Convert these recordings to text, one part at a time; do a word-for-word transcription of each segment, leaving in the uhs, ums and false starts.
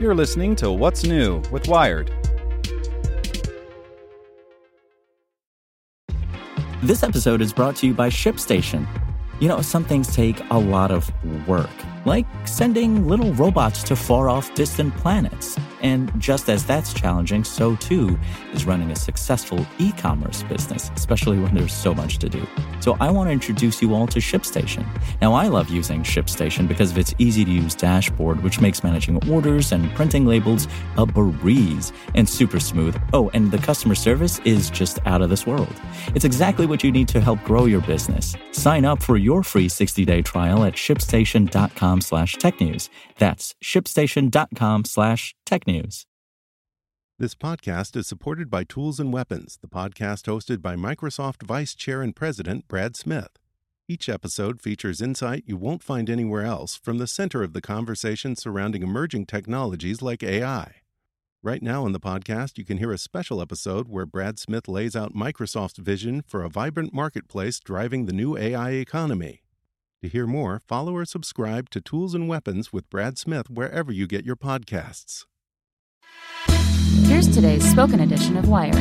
You're listening to What's New with Wired. This episode is brought to you by ShipStation. You know, some things take a lot of work, like sending little robots to far-off distant planets. And just as that's challenging, so too is running a successful e-commerce business, especially when there's so much to do. So I want to introduce you all to ShipStation. Now, I love using ShipStation because of its easy-to-use dashboard, which makes managing orders and printing labels a breeze and super smooth. Oh, and the customer service is just out of this world. It's exactly what you need to help grow your business. Sign up for your free sixty-day trial at shipstation.com slash technews. That's shipstation.com slash technews. This podcast is supported by Tools and Weapons, the podcast hosted by Microsoft Vice Chair and President Brad Smith. Each episode features insight you won't find anywhere else from the center of the conversation surrounding emerging technologies like A I. Right now in the podcast, you can hear a special episode where Brad Smith lays out Microsoft's vision for a vibrant marketplace driving the new A I economy. To hear more, follow or subscribe to Tools and Weapons with Brad Smith wherever you get your podcasts. Here's today's spoken edition of Wired.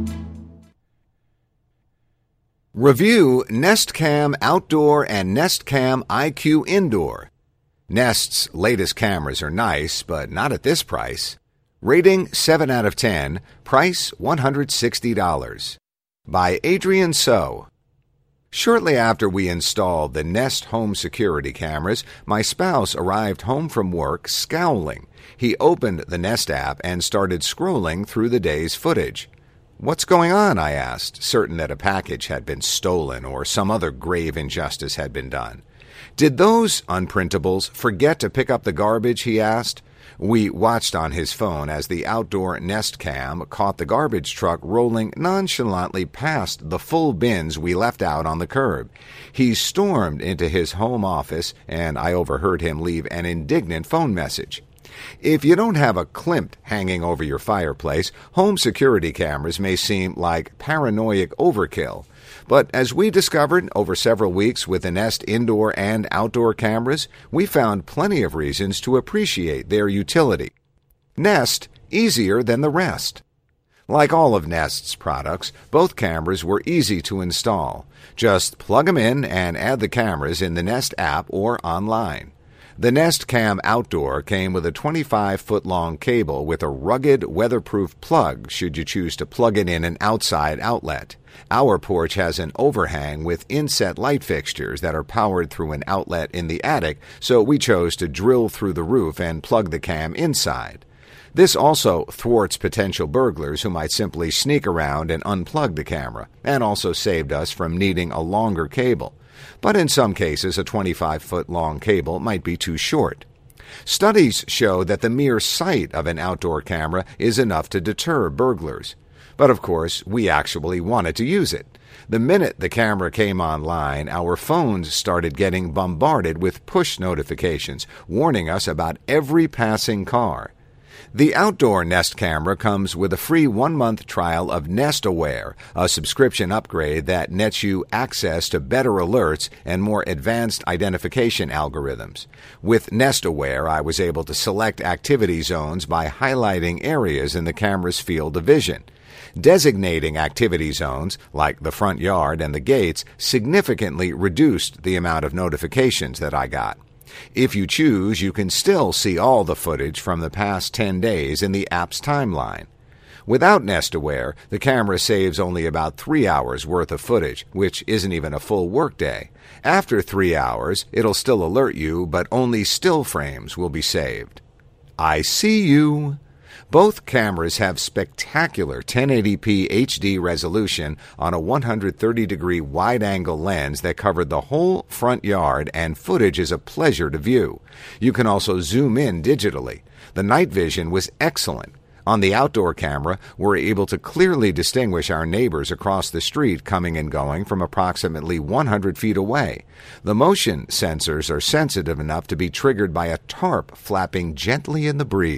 Review Nest Cam Outdoor and Nest Cam I Q Indoor. Nest's latest cameras are nice, but not at this price. Rating seven out of ten, price one hundred sixty dollars. By Adrian So. Shortly after we installed the Nest home security cameras, my spouse arrived home from work scowling. He opened the Nest app and started scrolling through the day's footage. "What's going on?" I asked, certain that a package had been stolen or some other grave injustice had been done. "Did those unprintables forget to pick up the garbage?" he asked. We watched on his phone as the outdoor Nest Cam caught the garbage truck rolling nonchalantly past the full bins we left out on the curb. He stormed into his home office, and I overheard him leave an indignant phone message. If you don't have a Klimt hanging over your fireplace, home security cameras may seem like paranoid overkill. But as we discovered over several weeks with the Nest indoor and outdoor cameras, we found plenty of reasons to appreciate their utility. Nest, easier than the rest. Like all of Nest's products, both cameras were easy to install. Just plug them in and add the cameras in the Nest app or online. The Nest Cam Outdoor came with a twenty-five foot long cable with a rugged, weatherproof plug should you choose to plug it in an outside outlet. Our porch has an overhang with inset light fixtures that are powered through an outlet in the attic, so we chose to drill through the roof and plug the cam inside. This also thwarts potential burglars who might simply sneak around and unplug the camera, and also saved us from needing a longer cable. But in some cases, a twenty-five foot long cable might be too short. Studies show that the mere sight of an outdoor camera is enough to deter burglars. But of course, we actually wanted to use it. The minute the camera came online, our phones started getting bombarded with push notifications, warning us about every passing car. The outdoor Nest camera comes with a free one-month trial of Nest Aware, a subscription upgrade that nets you access to better alerts and more advanced identification algorithms. With Nest Aware, I was able to select activity zones by highlighting areas in the camera's field of vision. Designating activity zones, like the front yard and the gates, significantly reduced the amount of notifications that I got. If you choose, you can still see all the footage from the past ten days in the app's timeline. Without Nest Aware, the camera saves only about three hours worth of footage, which isn't even a full workday. After three hours, it'll still alert you, but only still frames will be saved. I see you. Both cameras have spectacular ten eighty p H D resolution on a one hundred thirty degree wide-angle lens that covered the whole front yard, and footage is a pleasure to view. You can also zoom in digitally. The night vision was excellent. On the outdoor camera, we're able to clearly distinguish our neighbors across the street coming and going from approximately one hundred feet away. The motion sensors are sensitive enough to be triggered by a tarp flapping gently in the breeze.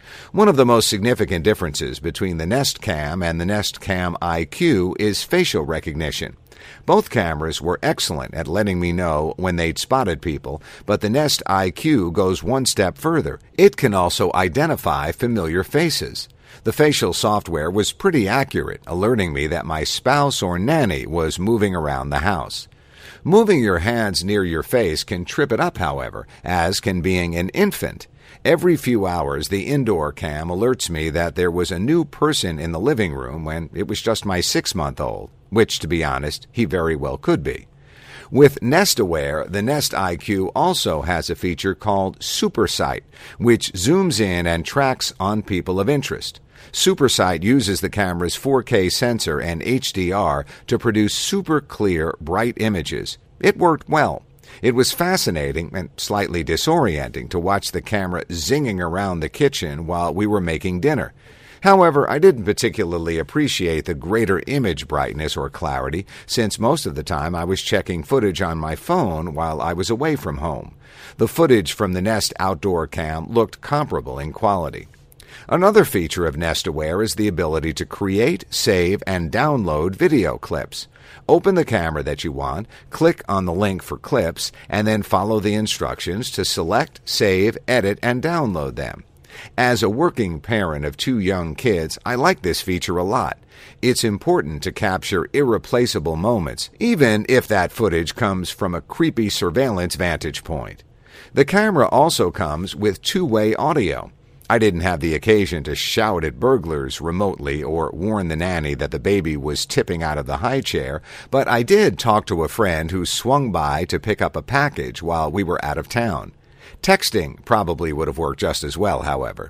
One of the most significant differences between the Nest Cam and the Nest Cam I Q is facial recognition. Both cameras were excellent at letting me know when they'd spotted people, but the Nest I Q goes one step further. It can also identify familiar faces. The facial software was pretty accurate, alerting me that my spouse or nanny was moving around the house. Moving your hands near your face can trip it up, however, as can being an infant. Every few hours, the indoor cam alerts me that there was a new person in the living room when it was just my six-month-old, which, to be honest, he very well could be. With Nest Aware, the Nest I Q also has a feature called SuperSight, which zooms in and tracks on people of interest. SuperSight uses the camera's four K sensor and H D R to produce super clear, bright images. It worked well. It was fascinating and slightly disorienting to watch the camera zinging around the kitchen while we were making dinner. However, I didn't particularly appreciate the greater image brightness or clarity, since most of the time I was checking footage on my phone while I was away from home. The footage from the Nest Outdoor Cam looked comparable in quality. Another feature of Nest Aware is the ability to create, save, and download video clips. Open the camera that you want, click on the link for clips, and then follow the instructions to select, save, edit, and download them. As a working parent of two young kids, I like this feature a lot. It's important to capture irreplaceable moments, even if that footage comes from a creepy surveillance vantage point. The camera also comes with two-way audio. I didn't have the occasion to shout at burglars remotely or warn the nanny that the baby was tipping out of the high chair, but I did talk to a friend who swung by to pick up a package while we were out of town. Texting probably would have worked just as well, however.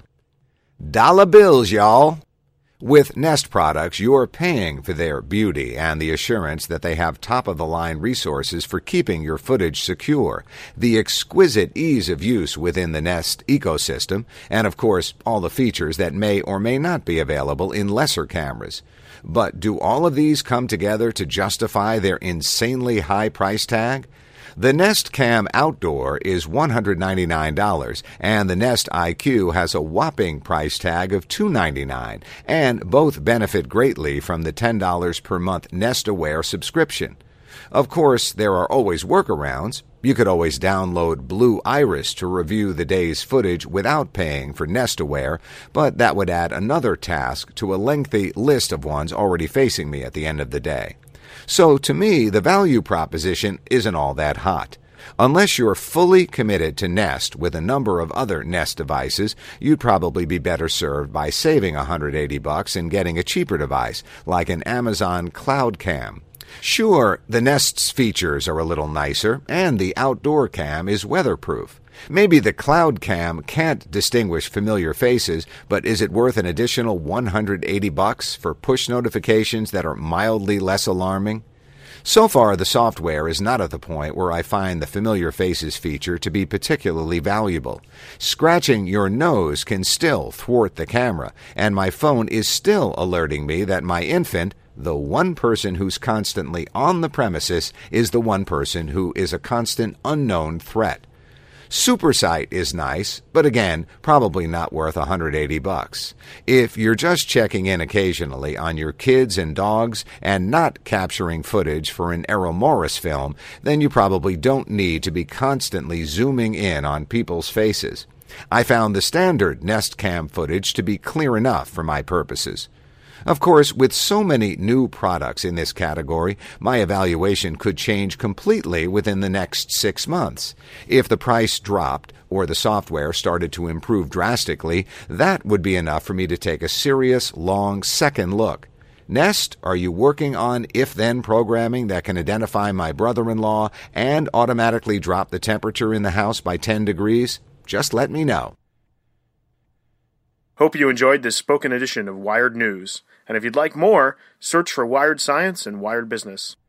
Dollar bills, y'all! With Nest products, you're paying for their beauty and the assurance that they have top-of-the-line resources for keeping your footage secure, the exquisite ease of use within the Nest ecosystem, and, of course, all the features that may or may not be available in lesser cameras. But do all of these come together to justify their insanely high price tag? The Nest Cam Outdoor is one hundred ninety-nine dollars, and the Nest I Q has a whopping price tag of two hundred ninety-nine dollars, and both benefit greatly from the ten dollars per month Nest Aware subscription. Of course, there are always workarounds. You could always download Blue Iris to review the day's footage without paying for Nest Aware, but that would add another task to a lengthy list of ones already facing me at the end of the day. So, to me, the value proposition isn't all that hot. Unless you're fully committed to Nest with a number of other Nest devices, you'd probably be better served by saving one hundred eighty bucks and getting a cheaper device, like an Amazon Cloud Cam. Sure, the Nest's features are a little nicer, and the Outdoor Cam is weatherproof. Maybe the Cloud Cam can't distinguish familiar faces, but is it worth an additional one hundred eighty bucks for push notifications that are mildly less alarming? So far, the software is not at the point where I find the familiar faces feature to be particularly valuable. Scratching your nose can still thwart the camera, and my phone is still alerting me that my infant, the one person who's constantly on the premises, is the one person who is a constant unknown threat. SuperSight is nice, but again, probably not worth one hundred eighty bucks. If you're just checking in occasionally on your kids and dogs and not capturing footage for an Errol Morris film, then you probably don't need to be constantly zooming in on people's faces. I found the standard Nest Cam footage to be clear enough for my purposes. Of course, with so many new products in this category, my evaluation could change completely within the next six months. If the price dropped or the software started to improve drastically, that would be enough for me to take a serious, long second look. Nest, are you working on if-then programming that can identify my brother-in-law and automatically drop the temperature in the house by ten degrees? Just let me know. Hope you enjoyed this spoken edition of Wired News. And if you'd like more, search for Wired Science and Wired Business.